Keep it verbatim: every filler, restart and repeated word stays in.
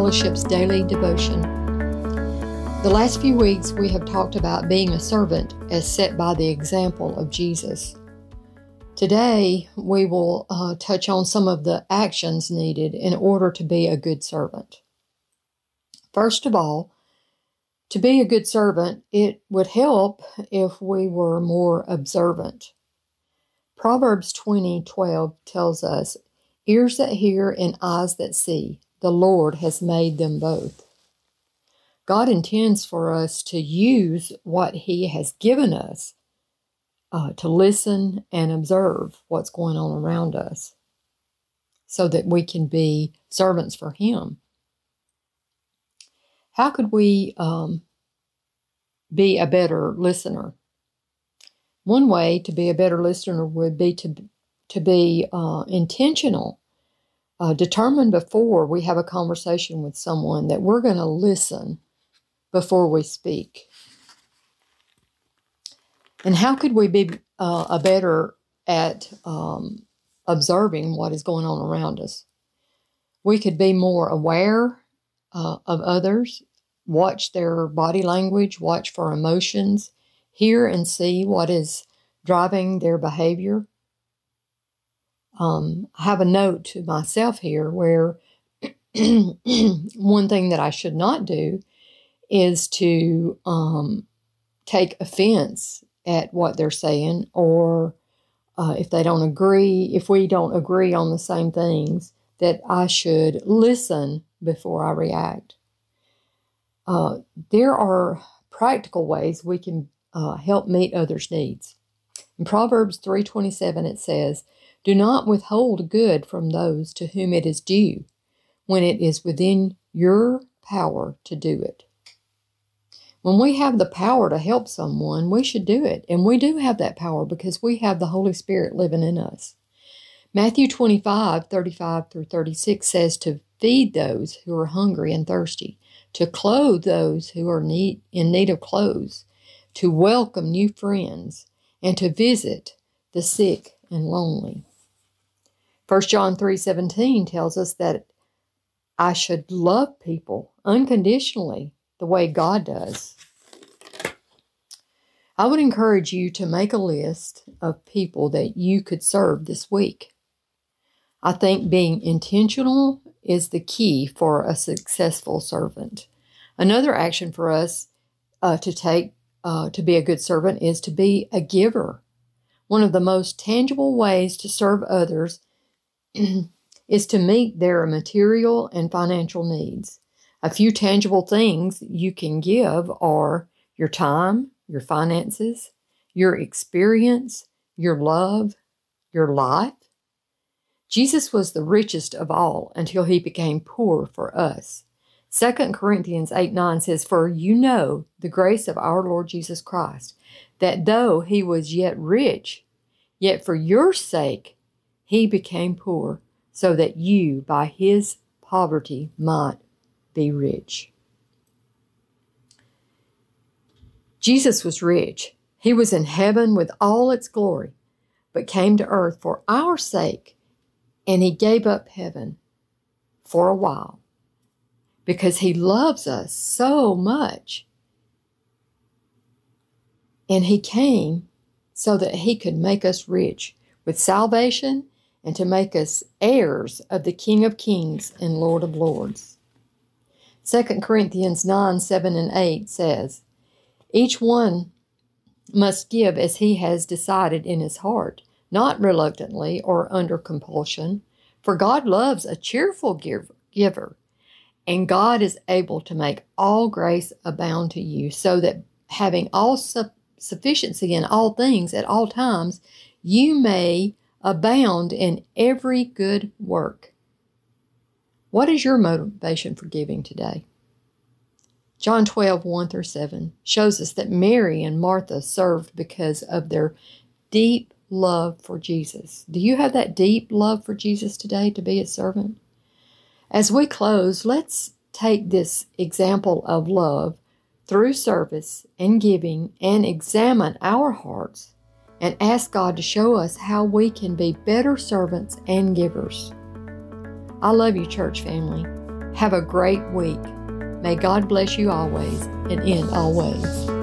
Fellowship's daily devotion. The last few weeks we have talked about being a servant as set by the example of Jesus. Today we will uh, touch on some of the actions needed in order to be a good servant. First of all, to be a good servant, it would help if we were more observant. Proverbs twenty twelve tells us, "Ears that hear and eyes that see, the Lord has made them both." God intends for us to use what He has given us uh, to listen and observe what's going on around us so that we can be servants for Him. How could we um, be a better listener? One way to be a better listener would be to, to be uh, intentional, uh, determined before we have a conversation with someone that we're going to listen before we speak. And how could we be uh, a better at um, observing what is going on around us? We could be more aware uh, of others, watch their body language, watch for emotions, hear and see what is driving their behavior. Um, I have a note to myself here where one thing that I should not do is to um, take offense at what they're saying, or uh, if they don't agree, if we don't agree on the same things, that I should listen before I react. Uh, there are practical ways we can uh, help meet others' needs. In Proverbs three twenty-seven it says, "Do not withhold good from those to whom it is due, when it is within your power to do it." When we have the power to help someone, we should do it. And we do have that power because we have the Holy Spirit living in us. Matthew twenty-five thirty-five through thirty-six says to feed those who are hungry and thirsty, to clothe those who are need, in need of clothes, to welcome new friends, and to visit the sick and lonely. First John three seventeen tells us that I should love people unconditionally the way God does. I would encourage you to make a list of people that you could serve this week. I think being intentional is the key for a successful servant. Another action for us uh, to take uh, to be a good servant is to be a giver. One of the most tangible ways to serve others is to meet their material and financial needs. A few tangible things you can give are your time, your finances, your experience, your love, your life. Jesus was the richest of all until He became poor for us. Second Corinthians eight nine says, "For you know the grace of our Lord Jesus Christ, that though He was yet rich, yet for your sake He became poor, so that you by His poverty might be rich." Jesus was rich. He was in heaven with all its glory, but came to earth for our sake, and He gave up heaven for a while because He loves us so much. And He came so that He could make us rich with salvation and to make us heirs of the King of Kings and Lord of Lords. Second Corinthians nine, seven, and eight says, "Each one must give as he has decided in his heart, not reluctantly or under compulsion, for God loves a cheerful giver, and God is able to make all grace abound to you, so that having all su- sufficiency in all things at all times, you may abound in every good work." What is your motivation for giving today? John twelve, one through seven shows us that Mary and Martha served because of their deep love for Jesus. Do you have that deep love for Jesus today to be a servant? As we close, let's take this example of love through service and giving and examine our hearts and ask God to show us how we can be better servants and givers. I love you, church family. Have a great week. May God bless you always and in all ways.